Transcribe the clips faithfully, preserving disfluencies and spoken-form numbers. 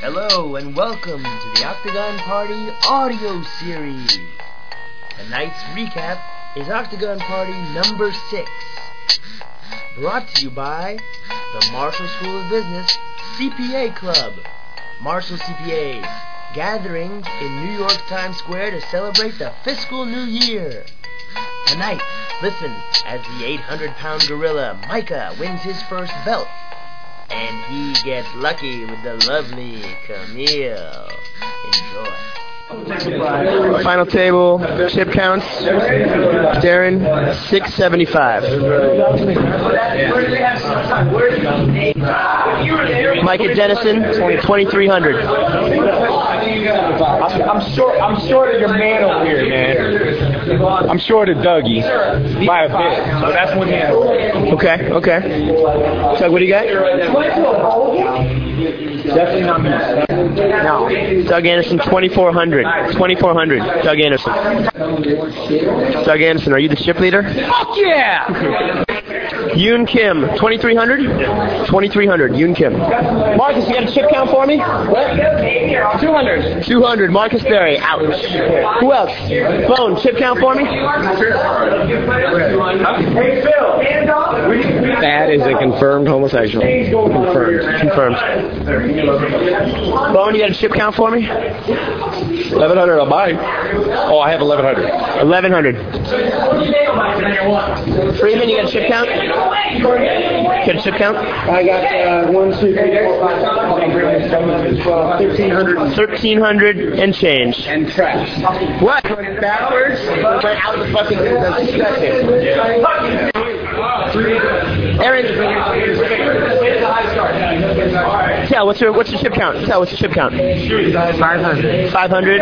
Hello and welcome to the Octagon Party audio series. Tonight's recap is Octagon Party number six. Brought to you by the Marshall School of Business C P A Club. Marshall C P As gathering in New York Times Square to celebrate the fiscal new year. Tonight, listen as the eight hundred pound gorilla Micah wins his first belt. And he gets lucky with the lovely Camille. Enjoy. Final table, chip counts, Darren, six seventy-five. Micah Dennison, twenty-three hundred. I'm short. I'm short of your man over here, man. I'm short of Dougie by a bit, so that's one hand. Okay, okay. Doug, what do you got? Definitely not me. No. Doug Anderson, twenty-four hundred. twenty-four hundred. Doug Anderson. Doug Anderson, are you the chip leader? Fuck yeah! Yoon Kim, twenty-three hundred? twenty-three hundred, Yoon Kim. Marcus, you got a chip count for me? What? two hundred. two hundred, Marcus Berry, ouch. Who else? Bone, chip count for me? Hey, Phil. That is a confirmed homosexual. Confirmed. Confirmed. Bone, you got a chip count for me? eleven hundred, I'll buy. Oh, I have eleven hundred. eleven hundred. Freeman, you got a chip count? Got a chip count? I got uh, one, two, three, four, five, thirteen hundred. thirteen hundred and change. And trash. What? Backwards? Went out the fucking... That's disgusting. Aaron, Tell, what's your what's your chip count? Tell, what's your chip count? five hundred. five hundred?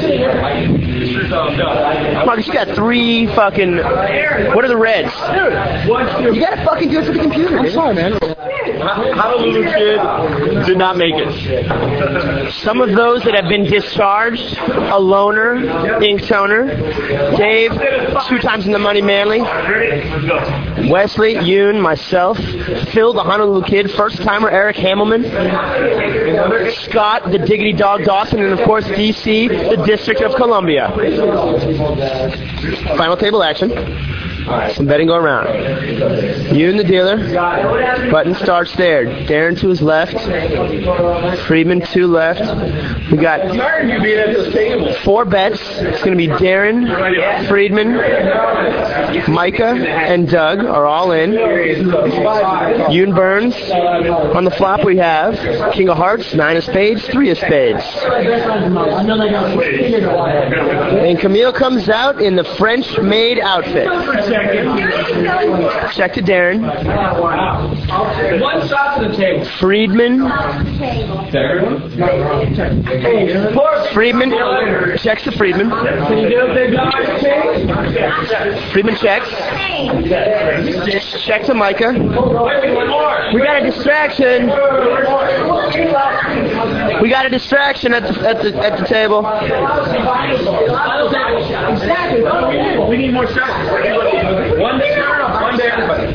Marcus, you got three fucking... What are the reds? You gotta fucking do it for the computer. I'm sorry, man. Honolulu Kid did not make it. Some of those that have been discharged: a loner, ink toner, Dave, two times in the money Manly, Wesley, Yoon, myself, Phil, the Honolulu Kid, first timer Eric Hamelman, Scott, the Diggity Dog Dawson, and of course D C, the District of Columbia. Final table action. Some betting go around. Yoon, the dealer. Button starts there. Darren to his left. Friedman to left. We got four bets. It's going to be Darren, Friedman, Micah, and Doug are all in. Yoon Burns. On the flop we have King of Hearts, Nine of Spades, Three of Spades. And Camille comes out in the French-made outfit. Check to Darren. One shot to the table. Friedman. Friedman. Checks to Friedman. Can you do it, big guy? Friedman checks. Check to Micah. We got a distraction. We got a distraction at the at the at the table. We need more shots. One day, one day, everybody.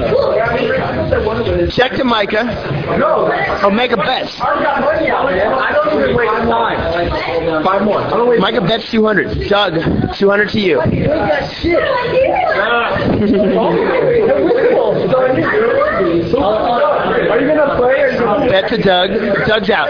Check to Micah. Oh, make a bet. I don't even wait. I'm lying. Five more. I don't wait. Micah bets two hundred. Doug, two hundred to you. Are you gonna play or you Bet to Doug. Doug's out.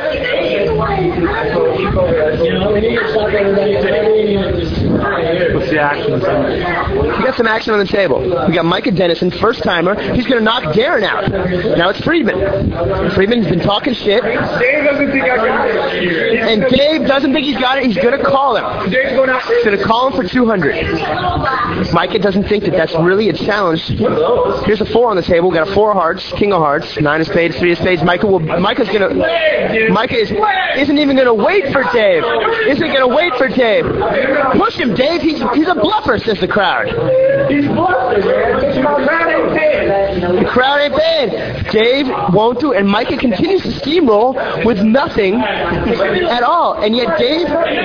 What's the action? We got some action on the table. We got Micah Dennison, first timer. He's going to knock Darren out. Now it's Friedman. Friedman's been talking shit. Dave doesn't think I got it. And Dave doesn't think he's got it. He's going to call him. Dave's going out. He's going to call him for two hundred. Micah doesn't think that that's really a challenge. Here's a four on the table. We got a four of hearts, king of hearts, nine of spades, three of spades. Micah will. Micah's going to. Micah is, isn't even going to wait for Dave. Isn't going to wait for Dave. Push him, Dave. He's he's a bluffer, says the crowd. He's bluffing, man. The crowd ain't paying. The crowd ain't paying. Dave won't do it, and Micah continues to steamroll with nothing at all. And yet Dave...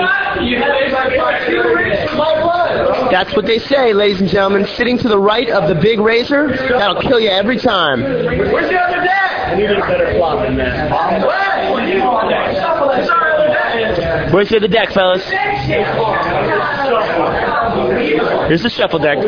That's what they say, ladies and gentlemen. Sitting to the right of the big razor, that'll kill you every time. Where's the other dad? I needed a better flop than that. Where's the deck, fellas? Here's the shuffle deck.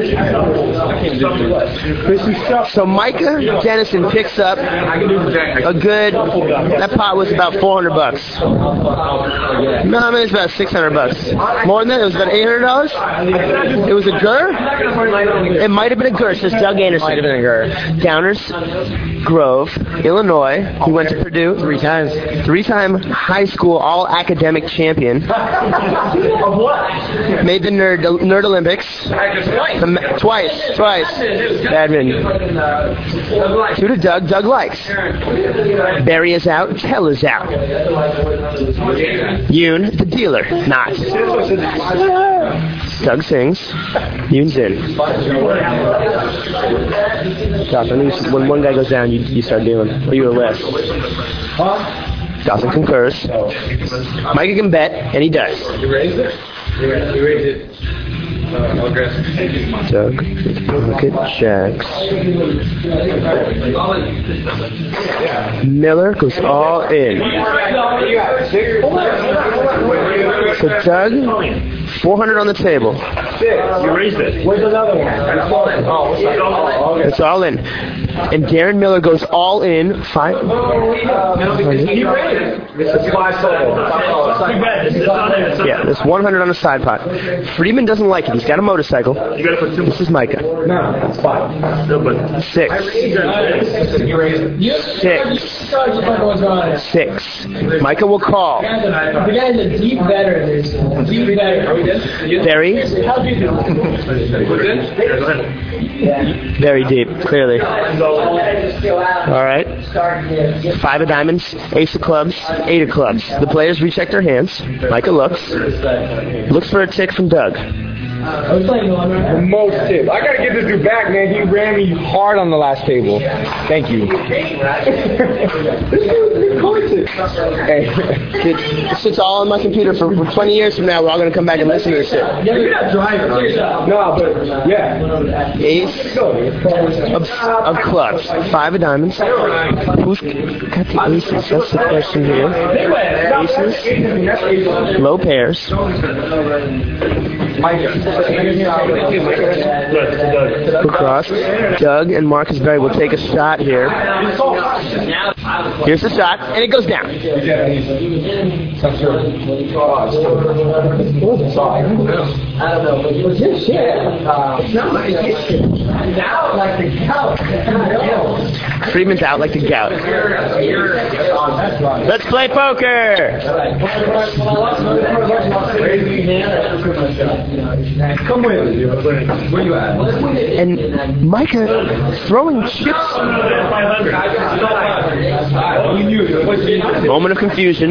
So Micah Dennison picks up a good. That pot was about four hundred bucks. No, I mean it's about six hundred bucks. More than that, it was about eight hundred dollars. It was a Gur. It might have been a Gur. It says Doug Anderson. Might have been a Gur. Downers Grove, Illinois. He went to Purdue Three times. three-time high school all-academic champion. Of what? Made the nerd nerd Olympics. The, ma- twice, twice. Badminton. Two to Doug. Doug likes. Barry is out. Tell is out. Yoon, the dealer, not. Doug sings. Yoon's in. Josh, I knew when one guy goes down, you, you start dealing. Or you a list. Dawson concurs. Micah can bet, and he does. You raised it? You raised it. Uh, aggressive. Doug, pocket jacks. Miller goes all in. So Doug, four hundred on the table. You raised it. Where's another one? It's all in. And Darren Miller goes all in. Five. He raised it. It's five total. Yeah, there's one hundred on the side pot. Freeman doesn't like it. He's got a motorcycle. You gotta put two. This is Micah. No, it's five. No, but Six. Six. Six. Micah will call. The guy's a deep veteran. Deep veteran. Very, very deep, clearly. All right. Five of diamonds, ace of clubs, eight of clubs. The players recheck their hands. Micah looks. Looks for a tick from Doug. The most tip. I gotta get this dude back, man. He ran me hard on the last table. Thank you. Hey. This shit's all on my computer for, for twenty years from now. We're all going to come back and listen to this shit. You're not driving. No, but yeah. Ace of, of clubs. Five of diamonds. Who's got the aces? That's the question here. Aces. Low pairs. Across. Doug and Marcus Berry will take a shot here. Here's the shot, and it goes down. Freeman's out like the gout. Let's play poker. Come with me. Where you at? And Micah throwing chips. Moment of confusion.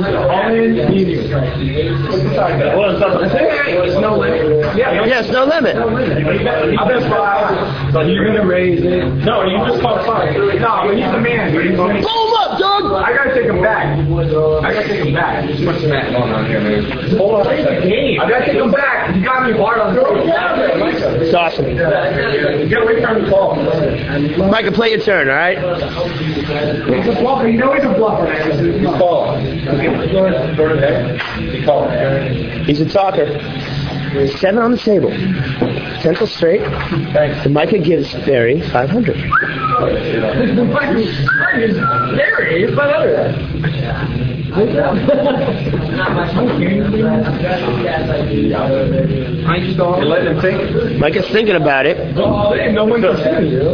Yes, no limit. I bet five. So you're gonna raise it. No, you just call five. No, but he's the man. Blow him up, Doug! I gotta take him back. I gotta take him back. There's too much smack going on here, man. Hold on. Play the game. I gotta take him back. You got me hard on the road. It's awesome. You gotta wait for him to call. Micah, play your turn, all right? He's a bluffer. You know he's a bluffer. He's called. He called. He's a talker. Seven on the table. Central straight. Thanks. And Micah gives Barry five hundred. Barry, it's five hundred. And let him think. Micah's thinking about it. Oh, no one can see you.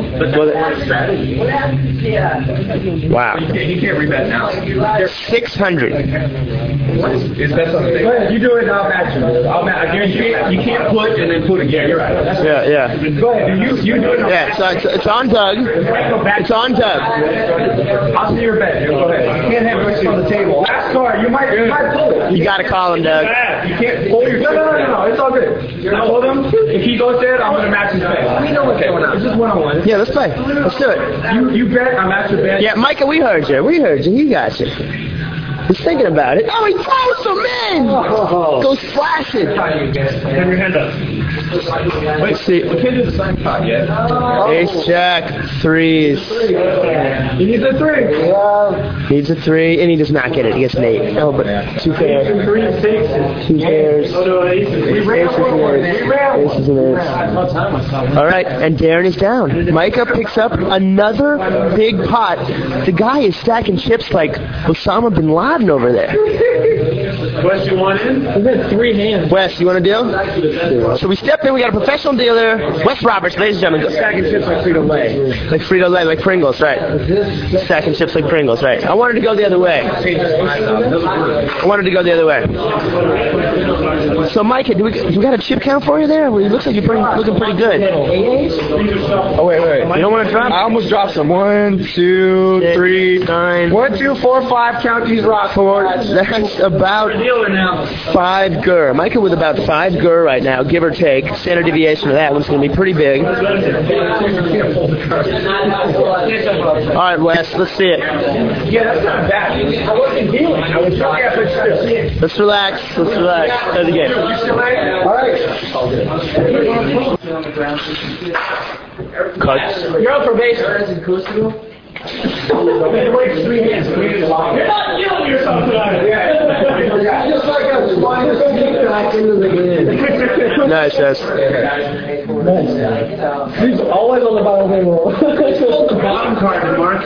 Wow. He can't read that now. six hundred. Is that something? Go ahead, you do it and I'll match you. I'll match. I guarantee you, you can't put and then put again. You're right. That's Yeah, yeah. Go ahead. You, you do it. Yeah, so it's, it's on Doug. It's on Doug. I'll see your bet. Go ahead. You can't have it on the table. Last card. You might, you might pull it. You gotta call him, Doug. You can't pull your. No, no, no, no, no. It's all good. I told him if he goes there, I'm gonna match his bet. We know what's going on. It's just one on one. Yeah, let's play. Let's do it. You, you bet. I match your bet. Yeah, Micah, we heard you. We heard you. He got you. He's thinking about it. Oh, he throws him in! Goes flashing. Your hand up. Let's see. We can't do the same shot yet. Ace, jack, threes. He needs a three. Needs a three, and he does not get it. He gets an eight. Oh, but two pairs. Three, six. Two pairs. Oh, no, aces. We ran Aces forward. and We ran aces. Aces and aces. All right, and Darren is down. Micah picks up another big pot. The guy is stacking chips like Osama bin Laden over there. Wes, you want in? We've got three hands. Wes, you want a deal? So we step in. We got a professional dealer, Wes Roberts, ladies and gentlemen. Stacking chips like Frito-Lay. Like Frito-Lay, like Pringles, right? Stacking chips like Pringles, right? I wanted to go the other way. I wanted to go the other way. So, Micah, do we, do we got a chip count for you there? Well, it looks like you're pretty, looking pretty good. Oh, wait, wait. You don't want to drop? I almost dropped some. One, two, Six, three, nine. One, two, four, five. Count these rocks. Four. That's about five gur. Micah with about five gur right now, give or take. Standard deviation of that one's going to be pretty big. All right, Wes, let's see it. Yeah, that's not bad. I wasn't dealing. I was trying to get Let's relax. Let's relax. Play the game. All right. Cuts. You're on probation. Wait, three hands. You're not killing yourself tonight. Just like a slider sneak back into the game. Nice, yes. He's always on the bottom table. Let's pull the bottom card to Marcus.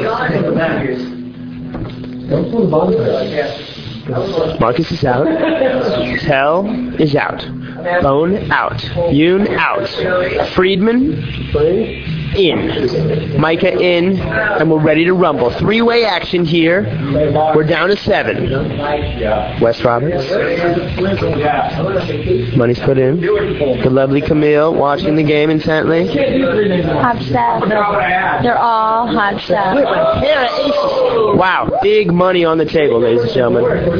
Don't pull the bottom card. Marcus is out. Tell is out. Bone out. Yoon out. Friedman in. Micah in. And we're ready to rumble. Three-way action here. We're down to seven. Wes Roberts. Money's put in. The lovely Camille watching the game intently. Hot stuff. They're all hot stuff. Wow. Big money on the table, ladies and gentlemen.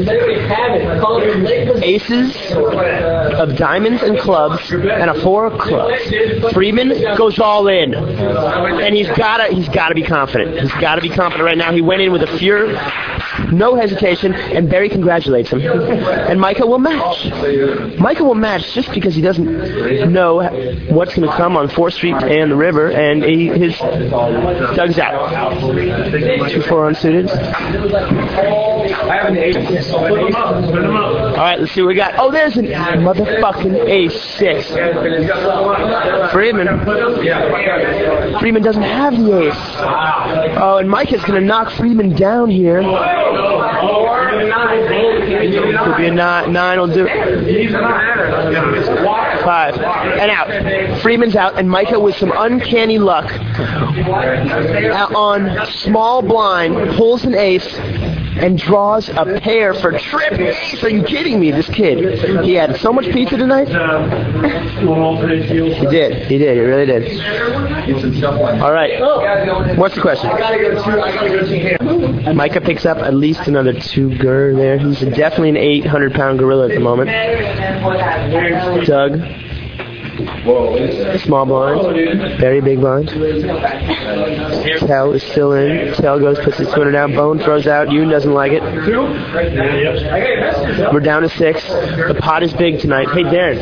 Aces of diamonds and clubs and a four of clubs. Freeman goes all in, and he's gotta he's gotta be confident. He's gotta be confident right now. He went in with a fear, no hesitation, and Barry congratulates him. And Micah will match. Micah will match just because he doesn't know what's going to come on fourth Street and the river, and he, his Doug's out. Two four unsuited. I have an eight. Put them up. Put them up. All right, let's see what we got. Oh, there's a motherfucking ace six. Freeman. Freeman doesn't have the ace. Oh, and Micah's going to knock Freeman down here. Could be a nine. Nine will do it. Five. And out. Freeman's out, and Micah with some uncanny luck on small blind pulls an ace and draws a pair for trip ace. Are you kidding me? This kid. He had so much pizza tonight. He did. He did. He really did. All right. What's the question? Micah picks up at least another two gur there. He's definitely an eight hundred pound gorilla at the moment. Doug. Small blind. Very big blind. Tell is still in. Tell goes, puts his footer down. Bone throws out. Yoon doesn't like it. We're down to six. The pot is big tonight. Hey, Darren.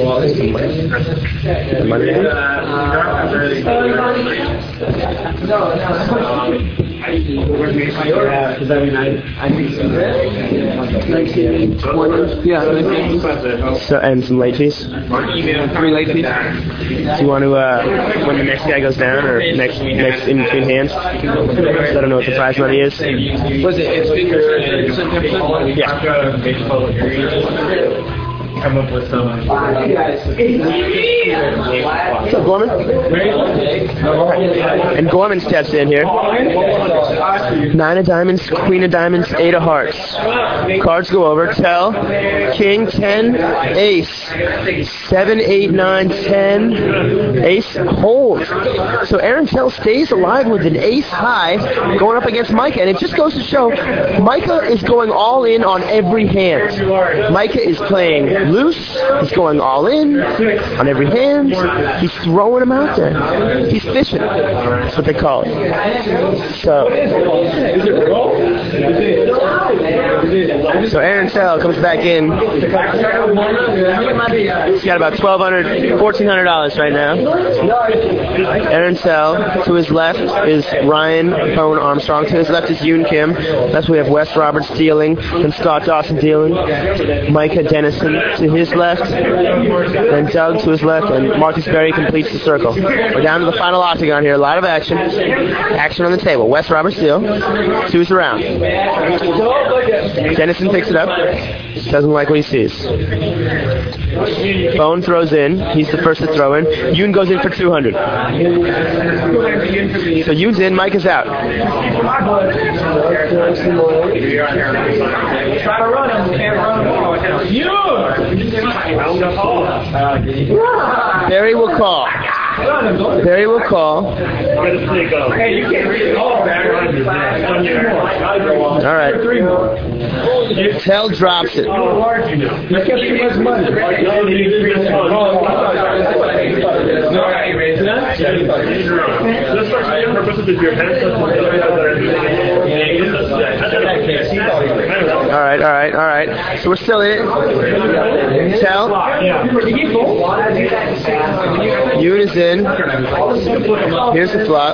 Yeah. So, and some late fees. Three late fees. Do you want to, uh, when the next guy goes down, or next next in between hands, let them know what the prize money is? Was it? It's figures. Yeah. Come up with some. What's up, Gorman? And Gorman steps in here. Nine of diamonds, queen of diamonds, eight of hearts. Cards go over. Tell. King, ten, ace. Seven, eight, nine, ten. Ace, hold. So Aaron Tell stays alive with an ace high going up against Micah. And it just goes to show Micah is going all in on every hand. Micah is playing loose. He's going all in on every hand. He's throwing them out there. He's fishing. That's what they call it. So, So Aaron Sell comes back in. He's got about twelve hundred dollars, fourteen hundred dollars right now. Aaron Sell. To his left is Ryan Bone Armstrong. To his left is Yoon Kim. Left we have Wes Roberts dealing and Scott Dawson dealing. Micah Dennison to his left. And Doug to his left. And Marcus Berry completes the circle. We're down to the final octagon here. A lot of action. Action on the table. Wes Roberts deal. Two's around. Dennison picks it up. Doesn't like what he sees. Bone throws in. He's the first to throw in. Yoon goes in for two hundred. So Yoon's in. Mike is out. Barry will call. Barry will call. All right. Tell drops it. All right, all right, all right. So we're still in it. Tell. Yoon is in. Here's the flop.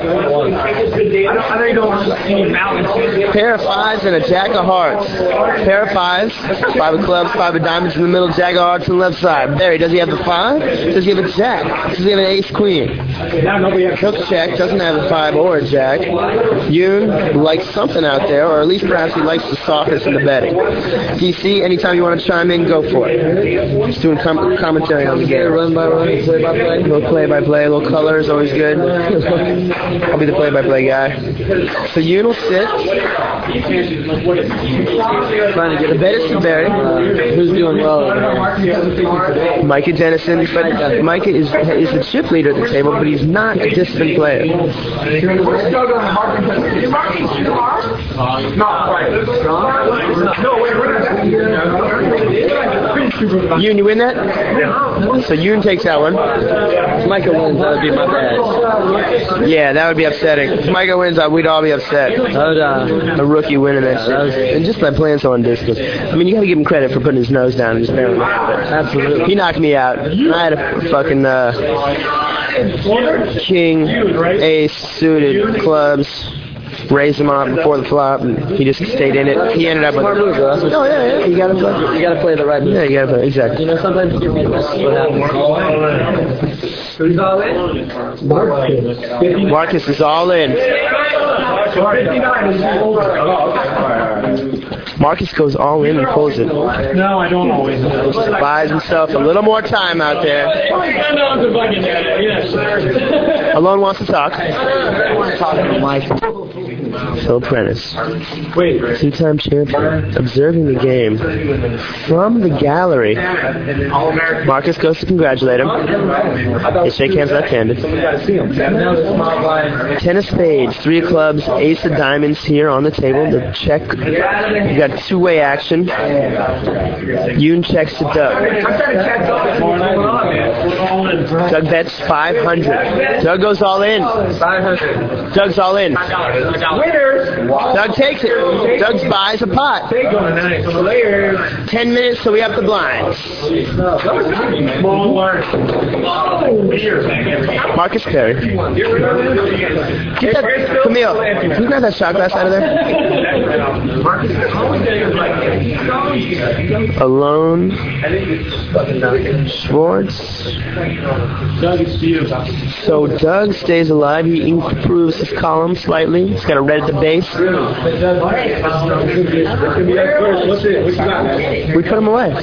Pair of fives and a jack of hearts. Pair of fives, five of clubs, five of diamonds in the middle, jack of hearts on the left side. Barry, does he have the five? Does he have a jack? Does he have an ace queen? He'll check, doesn't have a five or a jack. Yoon likes something out there, or at least perhaps he likes the softness in the betting. D C, anytime you want to chime in, go for it. Just doing com- commentary on the game. Run by run, play by play. A little play by play, a little color is always good. I'll be the play by play guy. So Yoon will sit. Trying to get the bet is to Barry. Who's doing well? Micah Dennison, but Micah is is the chip leader at the table, but he's not a disciplined player. Yoon, you win that? Yeah. So Yoon takes that one. If Micah wins, that would be my bad. Yeah, that would be upsetting. If Micah wins, we'd all be upset. Would, uh, a rookie winning that shit. And just by playing so undisciplined. I mean, you got to give him credit for putting his nose down and just barely. Absolutely. He knocked me out. I had a fucking uh, king, ace, suited, clubs. Raised him up before the flop, and he just stayed in it. He ended up with. Oh yeah, yeah. You gotta play. You gotta play the right move. Yeah, you gotta play exactly. You know, sometimes you get what happens. Marcus is all in. Marcus goes all in and pulls it. No, I don't always. Buys himself a little more time out there. Alone wants to talk. Talking to Mike. Phil Prentice, two-time champion, observing the game from the gallery. Marcus goes to congratulate him. They shake hands left-handed. Ten of spades, three of clubs, ace of diamonds here on the table. The check. You got two-way action. Yoon checks to Doug. Doug bets five hundred. Doug goes all in. Doug's all in. Doug takes it. Doug buys a pot. Ten minutes till we up the blinds. Marcus Perry. Get that, Camille, can you grab that shot glass out of there? Alone. Schwartz. So Doug stays alive. He improves his column slightly. He's got a red at the base. We put them away.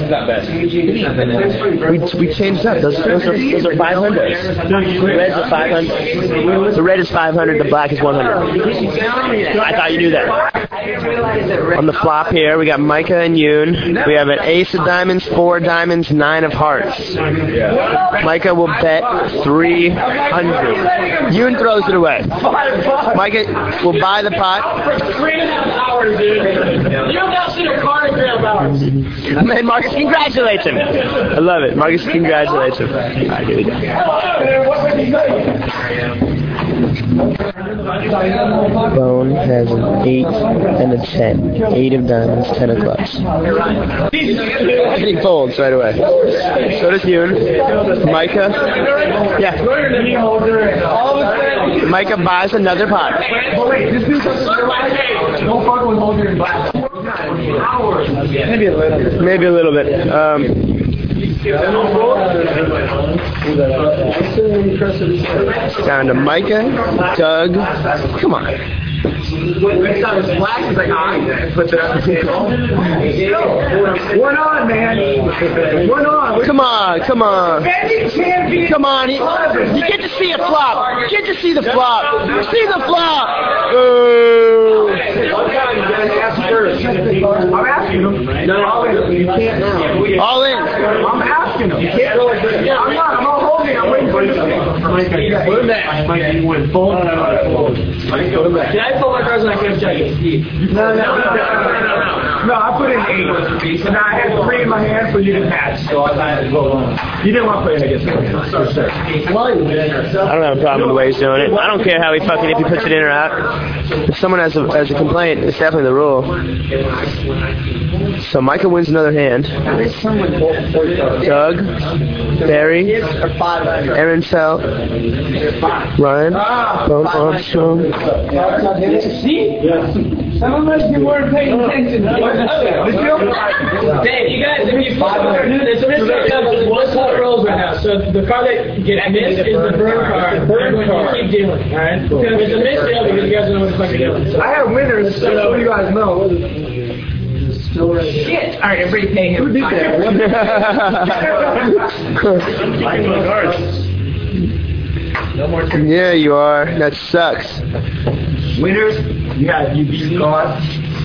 We we changed up. Those, those are those are five hundred. The red's are five hundred. The red is five hundred. The black is one hundred. I thought you knew that. On the flop here, we got Micah and Yoon. We have an ace of diamonds, four diamonds, nine of hearts. Micah will bet three hundred. Yoon throws it away. Micah will buy the pot. Three and a half hours, dude. You have not seen a cardigram hours. And Marcus congratulates him. I love it. Marcus congratulates him. All right, here we go. Bone has an eight and a ten. Eight of diamonds, ten of clubs. And he folds right away. So does Yoon. Micah. Yeah. Micah buys another pot. Maybe a little bit. Maybe a little bit. Um, down to Micah, Doug. Come on. One on, man. One on. Come on, come on. Come on. You, you get to see a flop. You get to see the flop. See the flop. Ooh. I'm asking him. No, all in. You can't now. All in. I'm asking him. You can't really. I'm not. I'm all holding. I'm waiting for you. Put him back. Mike, you win. Fold. Put him back. Did I pull my cards and I can't check it? No, no, no, no, no, no. No, I put in eight. So now I had three in my hand, so you didn't match. So I had to go on. You didn't want to put it against me. So, sir. I don't have a problem with the way he's doing it. I don't care how he fucking, if he puts it in or out. If someone has a, has a complaint, it's definitely the rule. So Micah wins another hand. Doug, Barry, Aaron Sell, Ryan, Bone Armstrong. See? Some of us you weren't paying attention. Dave, you guys, if you follow there's a risk of what's how it rolls right now. So the card that gets missed is the burn card. Burn card. Keep dealing, alright? Because it's a missed deal because you guys don't know what the fuck you're doing. So I have winners, so what do you guys know? shit. Alright, everybody pay him. Who did that? Yeah, you are. That sucks. Winners, you got you beat God.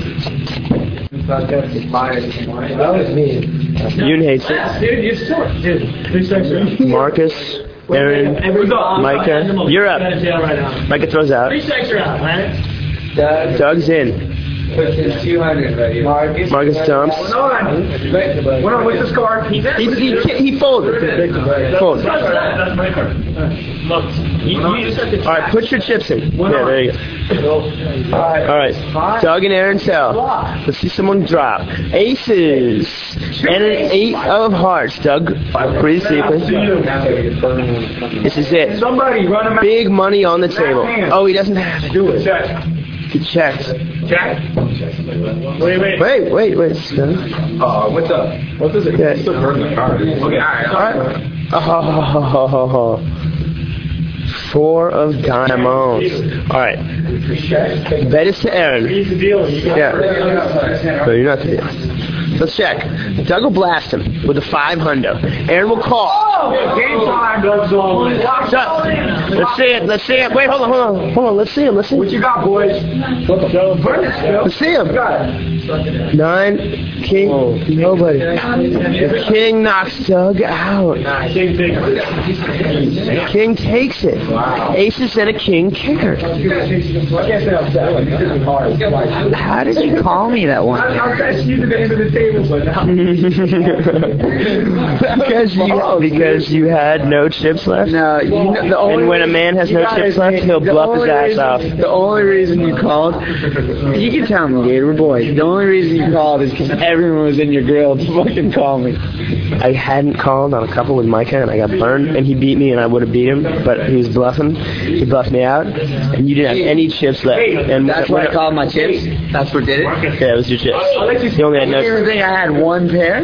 That was me. Yoon hates it. Dude, you're short. Dude, three seconds. Marcus, Aaron, Micah, you're up. Micah throws out. Three seconds are out, right? Doug's in. Puts his two hundred, buddy. Marcus, Marcus dumps. One on. One on with this card. He, he, he folded. Fold. That's my card. Alright, put your chips in. Yeah, there you go. Alright, Doug and Aaron tell. Let's see someone drop. Aces. And an eight of hearts. Doug, breathe deeply. This is it. Somebody run him out. Big money on the table. Oh, he doesn't have it. Do it. He checked. Check. Wait, wait. Wait, wait, wait. Uh, what's up? What does it? Yeah. Still burn the card. Okay, all right. All right. Oh, four of diamonds. All right. Bet is to Aaron. He's the dealer. Yeah. No, you're not the dealer. Let's check. Doug will blast him with a five hundo. Aaron will call. Oh, game time. Doug's on. Shut. Let's see it. Let's see it. Wait, hold on, hold on, hold on. Let's see him. Let's see him. What you got, boys? What the Let's see him. Nine, king, nobody. The king knocks Doug out. King takes it. King takes it. Aces and a king kicker. How did you call me that one? I'll catch you to the end of the table, but now. because you because you had no chips left. No, you know, the only and when a man has no chips left, he'll bluff his ass reason, off. The only reason you called, you can tell me, Gator, we're boys. The only reason you called is because everyone was in your grill to fucking call me. I hadn't called on a couple with Micah, and I got burned, and he beat me, and I would have beat him, but he was bluffing. He bluffed me out, and you didn't have any chips left. And that's why I called my chips. That's what did it. Yeah, it was your chips. You only had no. You think I had one pair?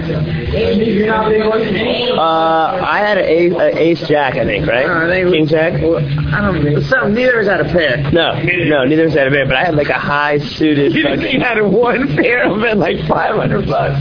Uh, I had an ace, a ace jack, I think, right? No, I think King jack. Well, I don't think. Some neither of us had a pair. No, no, neither of us had a pair, but I had like a high suited. You think you had one pair of it, like five hundred bucks.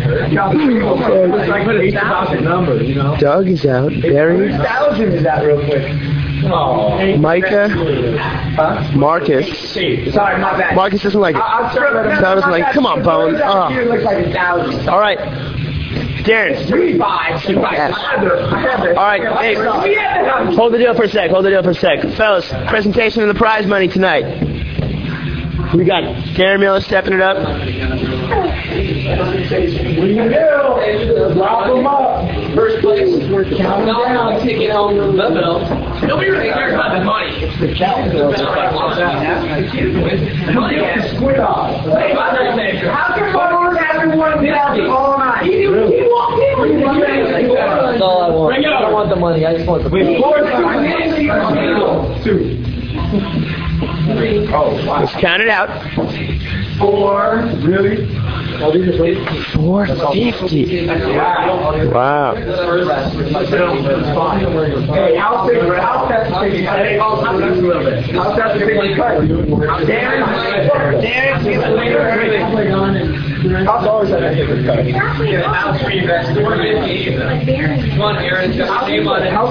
Doug is out. Barry. Thousand is that real quick? Oh. Micah. Huh? Marcus. Sorry, my bad. Marcus doesn't like it. That was like, come on, Bone. Oh. Looks like a thousand. All right. Darren. Three five. Three five. All right. Hey, hold the deal for a sec. Hold the deal for a sec. Fellas, presentation of the prize money tonight. We got Darren Miller stepping it up. Drop them up. First place. We're counting down. I'm taking home the belt. Nobody really cares about the money. It's the count. Squid off. How can followers everyone down all night? He walked in. That's all I want. Bring it up. I don't want the money. I just want the Wait, four, two. Oh, wow. Let's count it out. Four. Really? four fifty. Wow. Hey, I'll take I'll test the thing. I'll test the thing. Darren, Darren, I'll always have to take a cut. Come on, Aaron. Just name on it.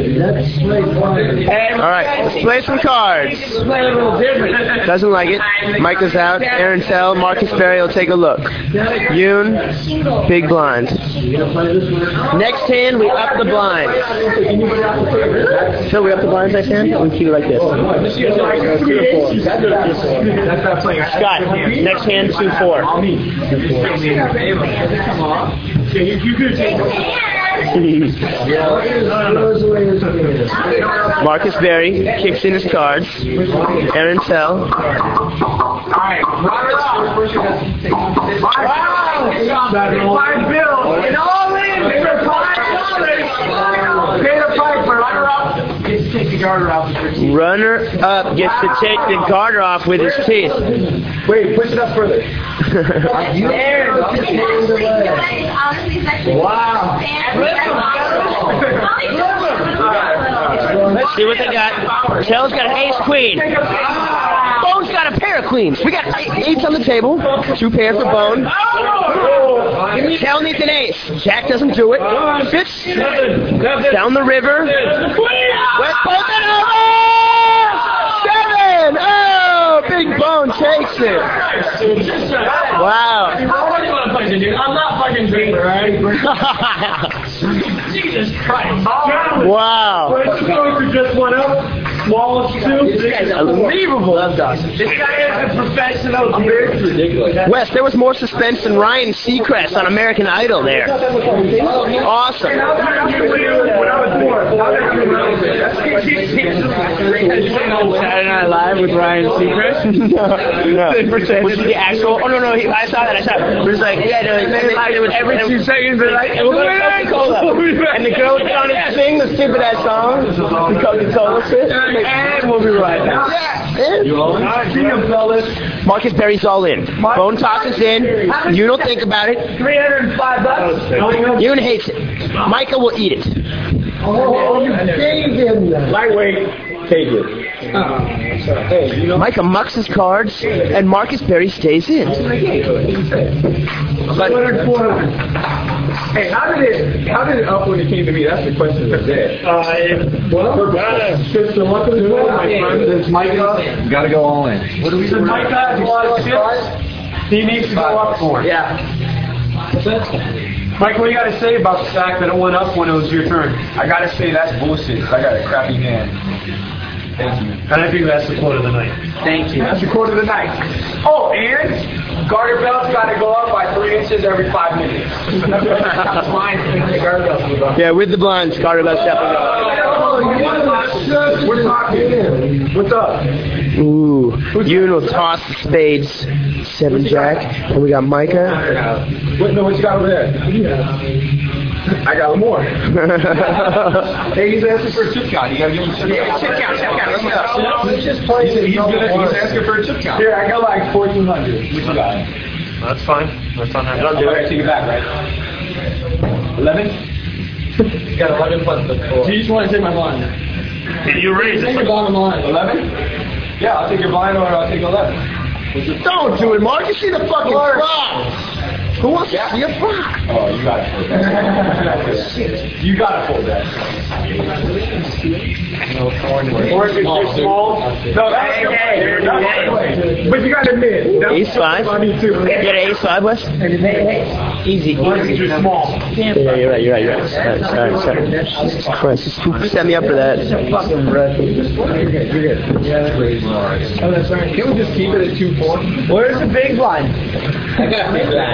All right, let's play some cards. Doesn't like it. Micah's out. Aaron Tell, Marcus Berry will take a look. Yoon, big blind. Next hand, we up the blinds. So we up the blinds next hand? We keep it like this. Scott, next hand, two four. Marcus Berry kicks in his cards. Aaron Tell. Alright, five bills and all in for five dollars. Pay the piper. Runner up gets to take the garter off. Runner up gets to take the garter off with his teeth. Wait, push it up further. Wow. Let's see what they got. Tell's got an ace queen. Bone's got a pair of queens. We got eights on the table. Two pair for Bone. Tell needs an ace. Jack doesn't do it. Fitz down the river. West both it over. Seven. Oh, Big Bone takes it. Wow. I'm not fucking drinking, right? Jesus Christ. Wow. Just one up. Smallest two. Unbelievable. This guy is a professional. It's ridiculous. Wes, there was more suspense than Ryan Seacrest on American Idol there. Awesome. Saturday Night Live with Ryan Seacrest? No, no. Was he the actual? Oh, no, no. He, I saw that. I saw it. It was like, yeah, no, and then, like, it was every two seconds, they're like, and we're going to Coca-Cola. And the girl was trying to sing the stupid ass song, the Coca-Cola shit. And we'll be right back. Yeah. You all see him, fellas. Marcus Berry's all in. Bone tosses in. You don't think about it. three hundred five bucks. Yoon hates it. Micah will eat it. Oh, you gave him that. Lightweight. Take it. Hey, you know. Micah mucks his cards, and Marcus Berry stays in. But, hey, how did it how did it up when it came to me? That's the question of the day. Uh, well, just the luck of the draw, my friend. It's Micah. You gotta go all in. What do we do? Micah has a lot of chips. He needs to go up for it. Yeah. What's that? Mike, what do you got to say about the fact that it went up when it was your turn? I gotta say that's bullshit. I got a crappy hand. Thank you. And I think that's the quote of the night. Thank you. That's the quote of the night. Oh, and garter belts got to go up by three inches every five minutes. That's mine. The garter belts move up. yeah, with the blinds, Carter Bell stepping up. We're talking. What's up? Ooh, Yoon will toss the spades. Seven Jack. And we got Micah. What, no, what you got over there? I got more. Hey, he's asking for a chip count. You gotta give him a chip count. Chip count, chip count. Let's go. He's just playing. He's, he's, gonna, he's asking for a chip count. Here, I got like fourteen hundred. What you got? That's fine. That's fine. That'll do it. Take it back, right? Eleven. You got eleven plus the four. Do you just want to take my blind? Can you raise Take it? your bottom line. Eleven. Yeah, I'll take your blind or I'll take eleven. Don't do it, Mark. You see the fucking flop. Who wants to see a flop? Oh, you gotta fold that. You gotta fold that. Or is it too small? No, that's hey, hey, hey. But you gotta admit. Ace five. Funny too. You got an ace five, Wes? Easy, easy. Too small. Yeah, you're right, you're right, you're right. Sorry, sorry, sorry. Jesus Christ, just set me up for that. You're good, you're good. Oh, that's right. Can we just keep it at two four? Where's the big line? I got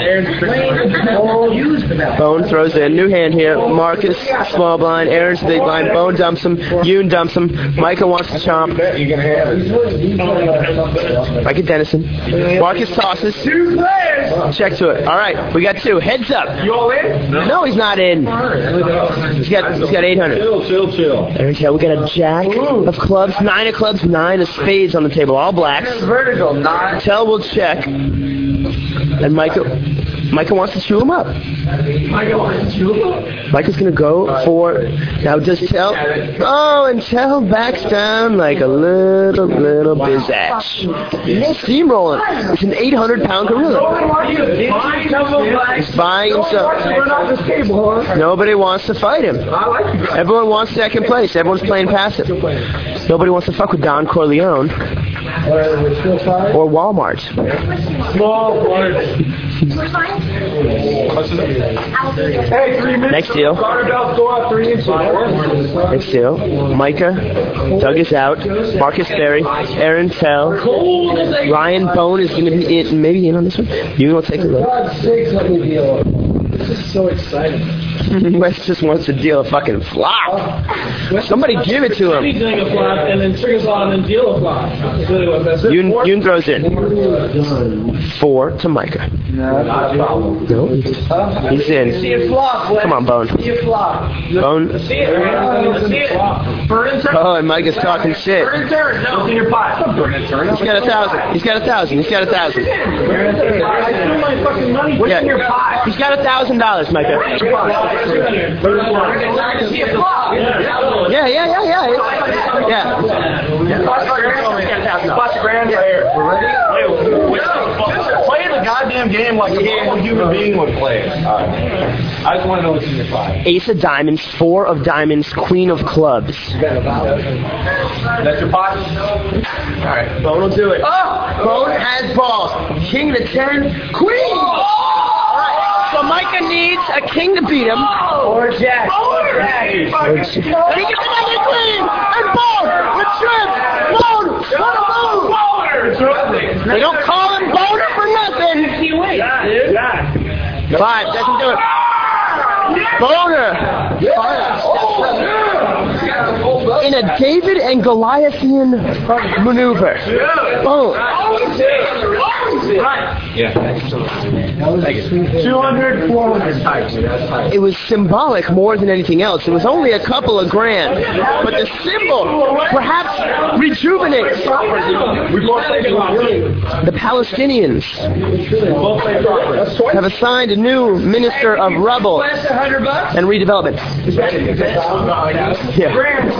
that. Bone throws in. New hand here. Marcus, small blind. Aaron's big blind. Bone dumps him. Yoon dumps him. Micah wants to chomp. You're gonna have it. Micah Dennison. Marcus tosses. Two players. Check to it. All right, we got two. Heads up. You all in? No, he's not in. He's got he's got eight hundred. Chill, chill, chill. There we go. We got a jack of clubs, nine of clubs, nine of spades on the table. All blacks. Vertical, not. Tell will check. And Micah, Micah wants to chew him up. Micah wants to chew him up? Micah's going to go for... Now does Tell... Oh, and Tell backs down like a little, little bizash. Steamrolling. It's an eight hundred pound gorilla. He's buying himself. Nobody wants to fight him. Everyone wants second place. Everyone's playing passive. Nobody wants to fuck with Don Corleone. Or Walmart. Small one. Hey, three minutes. Next deal. Carterbells go up three inches. Next deal. Micah. Doug is out. Marcus Berry. Aaron Tell. Ryan Bone is going to be in, maybe in on this one. You will take a look. God's sakes, let me deal. This is so exciting. Wes just wants to deal a fucking flop. Somebody give it to him. He's doing a flop and then triggers a lot and then deal a flop. That's really what that's Yoon, Yoon throws in. Four to Micah. No, not a problem. No, he's in. See it flop. Come on, Bone. See it flop. Bone. See it, right? See it. Burn and turn. Oh, and Micah's talking shit. Burn and turn. No, it's in your pot. Burn and turn. He's got a thousand. He's got a thousand. He's got a thousand. I threw my fucking money. What's Yeah. in your pot? He's got a thousand dollars, Micah. Yeah, yeah, yeah, yeah. Yeah. Plus grand player. We're ready? Play the goddamn game like a normal human being would play it. All right. I just want to know what's in your five. Ace of diamonds, four of diamonds, queen of clubs. That's your pot? All right. Bone will do it. Oh! Bone has balls. King to ten, queen! Alright, so Micah needs a king to beat him. Or Jack. Or Jack. And he gets another queen! And Bone! With trip! Bone! What a move! They don't call him Boner for nothing! Five, doesn't do it. Boner! In a David and Goliathian maneuver. Boom. two hundred, four hundred types. It was symbolic more than anything else. It was only a couple of grand. But the symbol perhaps rejuvenates the Palestinians. Have assigned a new minister of rubble and redevelopment. Yeah.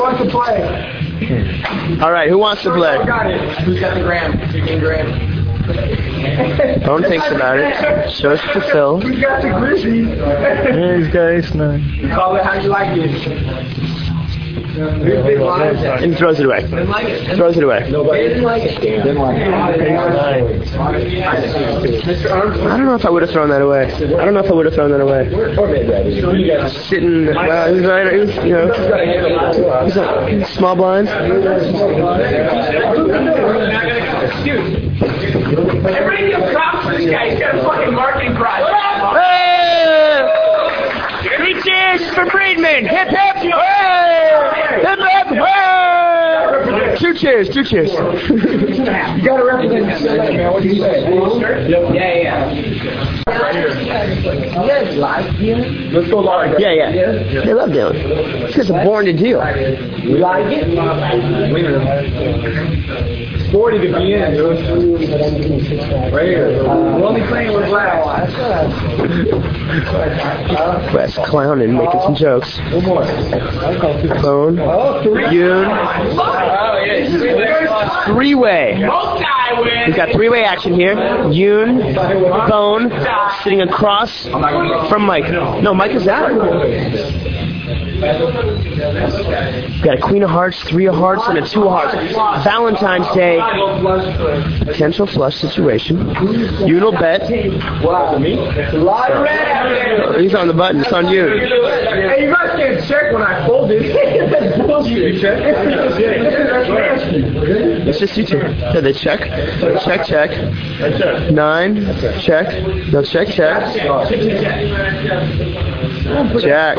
All right, who wants to play? Who's got the gram? fifteen grand. Bone thinks about it. Shows it to Phil. Who's got the Grizzlies? These guys, no. Call it how you like it. Big lines. And throws it away. Didn't like it. Throws it away. Nobody didn't like it. Didn't like it. Mister Armstrong. I don't know if I would have thrown that away. I don't know if I would have thrown that away. Sitting, well, he was right, he was, you know, he's a small blinds. Everybody give props to this guy. He's got a fucking marketing project. Hey! Three cheers for Friedman! Hip hip! Hey! Hip hip! Hey! Two cheers, two cheers. You gotta represent yourself, man. What do you say? Yeah, yeah. You guys like him? Let's go live. Yeah, yeah. They love Dylan. These guys are born to deal. You like it? Forty to be in, dude. Right here. We're only playing with black. Wes clowning, making some jokes. One more. Bone. Oh, three. Yoon. Three-way. We've got three-way action here. Yoon, Bone, sitting across from Mike. No, Mike is out. Got a queen of hearts, three of hearts, and a two of hearts. Valentine's Day. Potential flush situation. You will bet. He's on the button. It's on you. Hey, you guys can't check when I fold it. That's bullshit. It's just you two. So they check. Check, check. Nine. Check. No, check, check. Jack.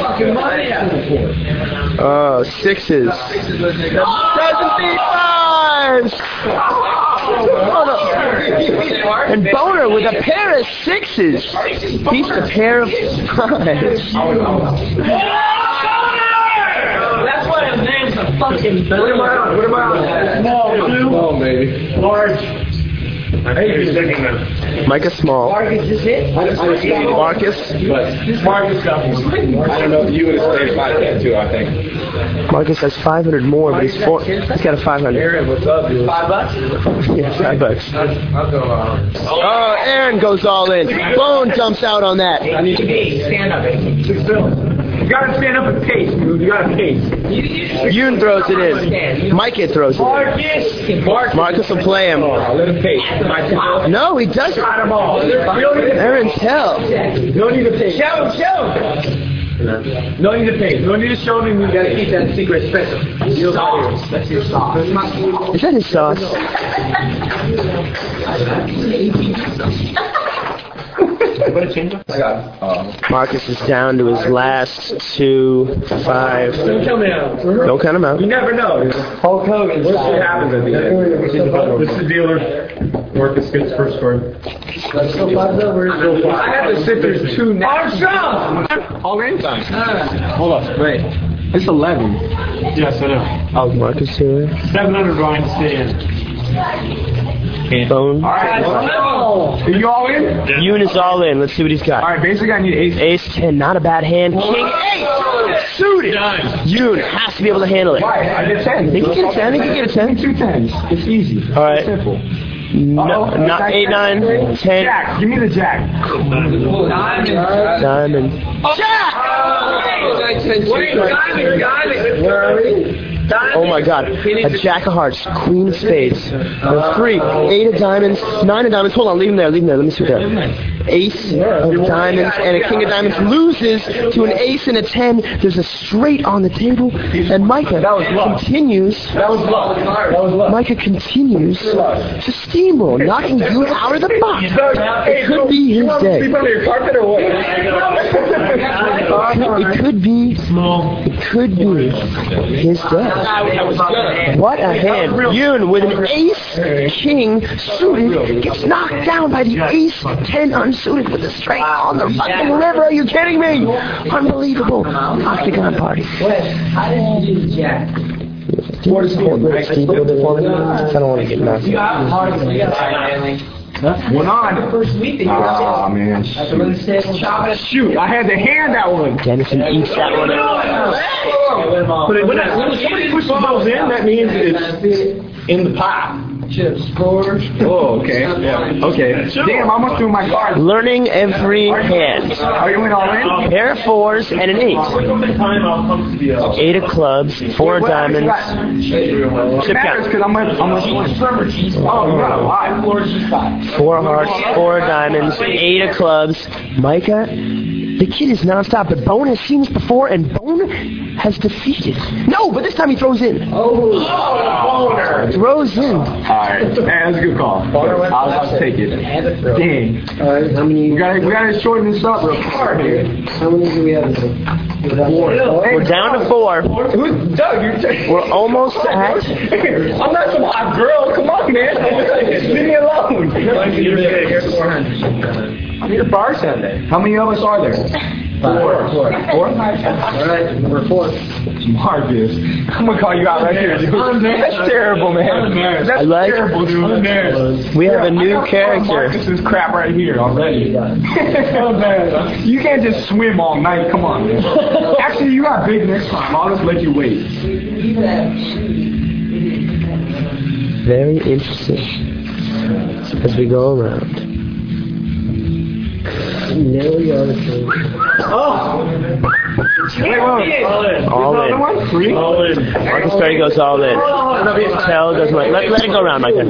Oh, sixes. Doesn't beat fives. Oh, no. And Boner with a pair of sixes beats a pair of fives. That's why his name's a fucking What am I on? What am I on? Small, two. Oh, maybe. Large. Micah Small. Marcus is it? Marcus. Marcus got one. I don't know if you would have stayed five ten too, I think. Marcus has five hundred more, but he's four. He's got a five hundred. Aaron, what's up, dude? five bucks. Yeah, five bucks. I'll go on. Oh, Aaron goes all in. Bone jumps out on that. I need to be stand up. Sit still. You gotta stand up and pace, dude. You gotta pace. Yoon throws it in. Micah throws it in. Marcus. Marcus will play him. Let him pace. No, he doesn't. Got him all. You don't need to Aaron's hell. No need to pace. Show him, show him. No need to pace. No need to show him. You gotta keep that secret special. Your sauce. That's your sauce. Is that his sauce? Marcus is down to his last two, five. Don't count me out. Don't count him out. You never know. Hulk Hogan. What happens at the end? This is the dealer. Marcus gets first card. I had to sit there two now. Armstrong! All game time. Hold on, wait. It's eleven. Yes, I know. Oh, Marcus here. seven hundred Ryan to stay in. Bone. Alright, are you all in? Yoon is all in. Let's see what he's got. Alright, basically I need ace. Ace ten, not a bad hand. King eight, suited. Yoon has to be able to handle it. Why? I did ten. He can get a ten. He can get a ten. Two tens. It's easy. All right. It's simple. No, Uh-oh. not eight, nine, ten. Jack, give me the jack. Diamond. Jack! Wait, diamond, diamond. Where are we? Oh my God! A jack of hearts, queen of spades, a three, eight of diamonds, nine of diamonds. Hold on, leave him there, leave him there. Let me see what there. Ace of diamonds and a king of diamonds loses to an ace and a ten. There's a straight on the table, and Micah continues. That was luck. That was luck. Micah continues to steamroll, knocking you out of the box. It could be his day. Sleep under your carpet or what? It could be. It could be his day. What a hand. Yoon with an ace king suited gets knocked down by the ace ten unsuited with a straight on the fucking river. Are you kidding me? Unbelievable. Octagon party. How did you do the jack? What is it called? I don't want to get messy. One on. First week that you Oh, man. Shoot, I had to hand that one. Dennison eats that one out. But when, I, when somebody pushes those in, that means it's in the pot. chips. Scores. Oh, okay. Yeah. Okay. Damn, I almost threw my card. Learning every hand. Are you in all in? Pair of fours and an eight. Eight of clubs, four of diamonds. It Chip matters count. because I'm going to win. Oh, you got a lot. Four of hearts, four of diamonds, eight of clubs. Micah, the kid is nonstop, but Bone has seen this before, and Bone has defeated. No, but this time he throws in. Oh, Throws in. Alright, man, that's a good call. I'll, I'll take it. Dang. Alright, how many? We gotta, we gotta shorten this up real quick. How many do we have? We're down to four. Who's Doug? You're t- We're almost at. I'm not some hot girl. Come on, man. Leave me alone. I'm your bartender. How many of us are there? Four. Four. Four? Alright, number four. Marcus. I'm gonna call you out right here, dude. That's terrible, man. That's I like- terrible, dude. We have a I new got character. Marcus's crap right here already. Oh, man. You can't just swim all night. Come on, man. Actually, you got big next time. I'll just let you wait. Very interesting as we go around. All in. All in. Marcus Perry goes all in. Tell goes like, let, let it go around, Micah.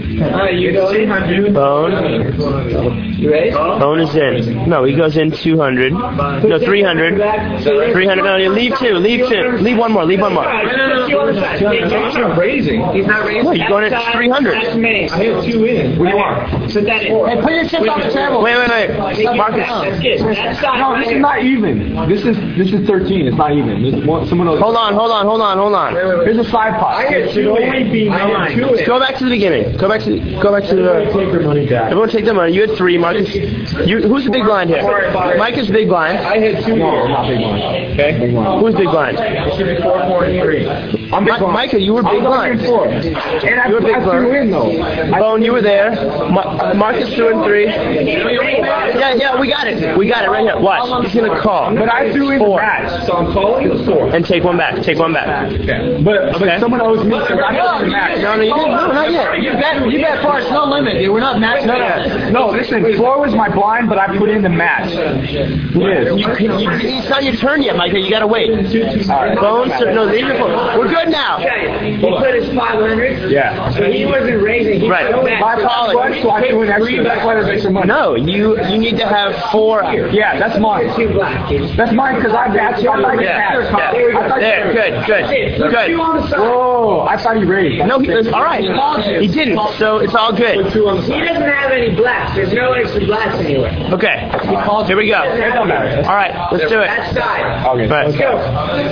Bone. Bone is in. No, he goes in two hundred. No, three hundred. three hundred. No, you leave two. Leave two. Leave one more. Leave one more. He's not raising. He's not raising. No, you're going at three hundred. I have two in. What do you want? Put that in. Hey, put your chips on the table. Wait, wait, wait. Marcus. That's good. That's not. No, this is not even. This is this is thirteen. It's not even. This one, someone else. Hold on, hold on, hold on, hold on. Here's a side pot. I had two in. I had two in. Go back to the beginning. Go back to go back to the. Take your money back. Everyone take their money. You had three, Marcus. You, who's the big blind here? Mike is big blind. I had two No, in. not big one. Okay. Big one. Who's big blind? It should be four, four, and three. I'm big Mi- blind. Micah, you were big blind. Four. And I, You were big I blind. threw in though. Bone, you were there. Ma- Marcus threw in three. Yeah, yeah, we got it. We got it right here. Watch. He's gonna call. But I threw in Four. the match, so I'm calling the four. And take one back. Take one back. Okay. But, Okay. but someone owes me because I threw in the match. No, no, you didn't. No, not yet. You bet, you bet for it's no limit, dude. We're not matching No, up. no, no, listen, four was my blind, but I put in the match. Yes. You, can- you, it's not your turn yet, Micah. You gotta wait. Bone, so, no, leave your phone. We're good now. He put his five hundred. Yeah. So he wasn't raising. He Right. put back. My Call it. blind, so I threw in extra. That's why there's extra money. No, you you need to have four. Yeah, that's mine. Two black. That's mine because I matched. I thought you Yeah, matched. yeah. I thought There, you good, good, good. Whoa, I thought he raised. No, he, all right. He didn't, so it's all good. He doesn't have any blacks. There's no extra blacks anywhere. Okay, here we go. It don't matter. All right, let's do it. That side. Okay. Right. Let's go.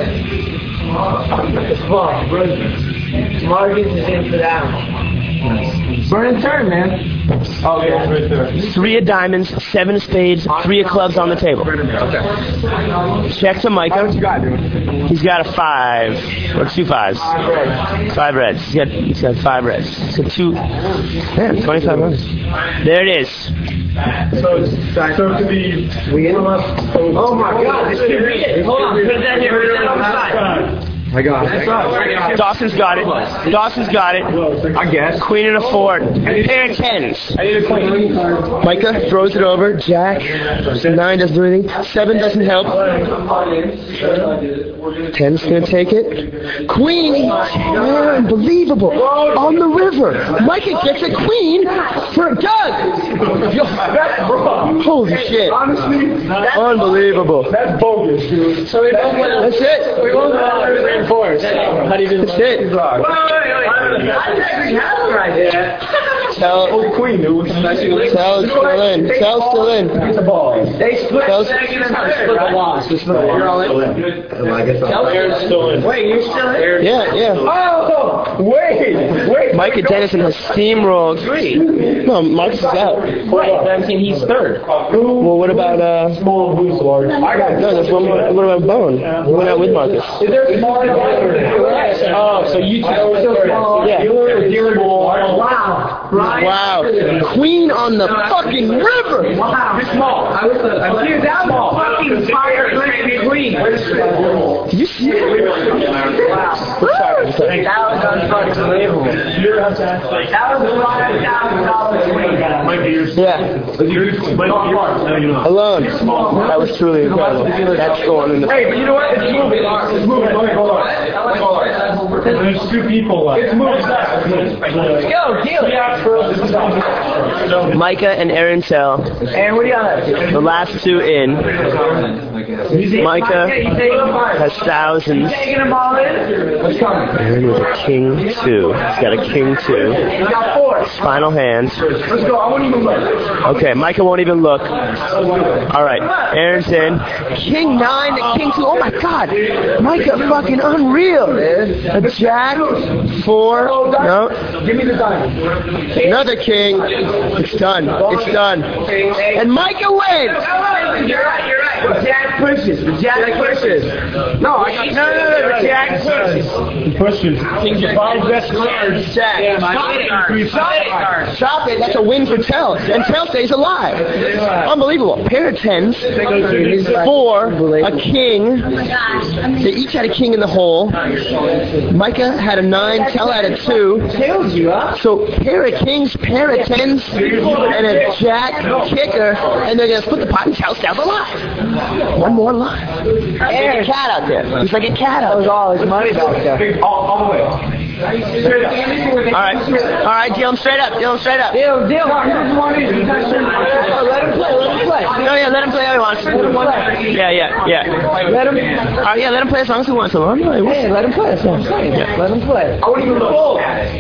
Marcus is in for that one. Burn and turn, man. Okay. Three of diamonds, seven of spades, three of clubs on the table. Okay. Check to How much Micah. you got, dude? He's got a five, or two fives. Five reds. He's got, he's got five reds. He's got two. Man, twenty-five reds. There it is. So, so to be, we in Oh my God! This could read it. Hold on. Put that here. Put that on the side. I got it. Dawson's got it. Dawson's got it. I guess. Queen and a four. Pair of tens. I need a queen. Micah throws it over. Jack. Nine doesn't do anything. Seven doesn't help. Ten's gonna take it. Queen. Unbelievable. On the river. Micah gets a queen for Doug. Yo, holy shit. Honestly, Unbelievable. that's bogus, dude. So we both went out. That's it. We both went out and reinforced. How do you do That's it. Wait, wait, wait. I actually have it right there. Tell. Queen, dude. Tell's still in. Tell's still in. Get the ball. They split Tell's- second and third, split the loss. We split the You're all loss. in. I guess I'll. Aaron's still in. Wait, you're still in? Yeah, yeah. Oh, wait, wait. Micah Dennison has steamrolled. No, Marcus is out. Right, but I'm saying he's third. Well, what about uh? Small who's large. I got No, there's one. What about Bone? He went out with Marcus. Is there small? Oh, so you two. Yeah. Wow. Right. Wow. Queen on the fucking river. Wow. Small. I was a. Dude, that was fucking fire queen. Did you see it? Wow. That was unbelievable. That was a five thousand dollars queen. Yeah. Alone. That was truly incredible. That's going in the. Hey, but you know what? It's moving. It's moving. Hold on, hold on. There's two people left. It's moving. Go, deal it. Micah and Aaron Tell, And what do you got? the last two in. Micah You taking them? has thousands. Taking them all in? Aaron with a king two. He's got a king two. You got four. Final hand. Let's go. I won't even look. Okay, Micah won't even look. All right, Aaron's in. King nine, to king two. Oh my God, Micah, fucking unreal. A jack, four. No, Give me the diamond. another king. It's done. It's done. And Micah wins. You're right, you're right. Jack Jack pushes. The Jack pushes. No, I got no, no, no. The Jack pushes. Pushes. King's the five best cards. Jack. Yeah, my Stop it. three Stop five it. cards. Stop it. That's a win for Tell. And Tell stays alive. Unbelievable. Pair of tens. Four. A king. They each had a king in the hole. Micah had a nine. Tell had a two. So pair of kings, pair of tens, and a jack kicker, and they're gonna split the pot and Tell stays alive. One more line. There's a cat out there. There's like a cat out there. all his money back there. All, all the way. All right. All right, deal him straight up. Deal him straight up. Deal, deal. Let him play, let him play. No, yeah, let him play how he wants. Yeah, yeah, yeah. Let him, All right, yeah, let him play as long as he wants. So long. hey, let him play. That's what I'm saying. Let him play. I wouldn't even fold.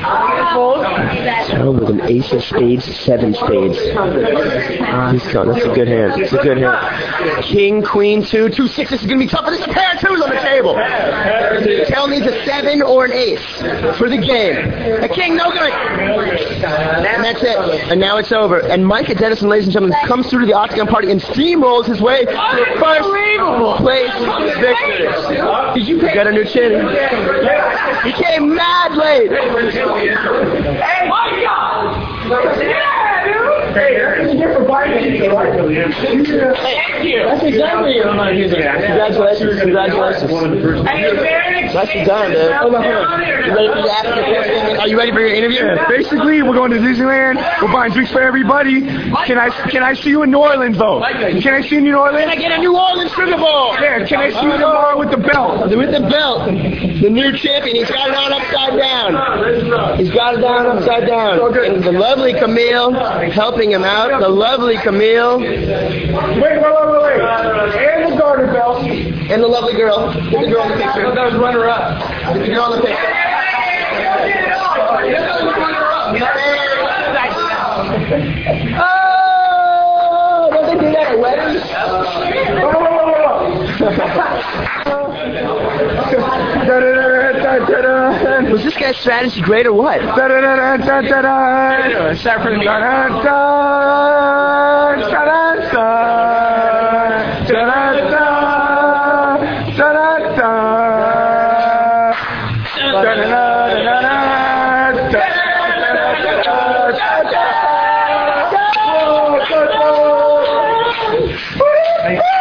So with an ace of spades, seven spades. He's going. That's a good hand. It's a good hand. King, queen, two, two sixes is going to be tough. But there's a pair of twos on the table. Tell needs a seven or an ace for the game. A king, no good. And that's it. And now it's over. And Micah Dennison, ladies and gentlemen, comes through to the Octagon Party and steamrolls his way to the first place victory. Did you got a new chin? He came mad late. Hey, Micah! Yeah, dude! Hey, there's a different bite. Thank you. That's exactly what I'm not using. Congratulations. Congratulations. Nicely done, man. Hold on, hold on. You ready for the after question? Are you ready for your interview? Yeah, basically, we're going to Disneyland. We're buying drinks for everybody. Can I can I see you in New Orleans, though? Can I see you in New Orleans? Can I get a New Orleans Sugar Bowl? Yeah, can I see you tomorrow with the belt? With the belt. The new champion. He's got it on upside down. He's got it down upside down. And the lovely Camille helping him out. The lovely Camille. Wait, wait, wait, wait, wait. And the garter belt. And the lovely girl. Get the girl in the picture. That was runner up. Get the girl in the picture. Oh, don't they do that at weddings? Was this guy's strategy great or what? Start from the Thank you.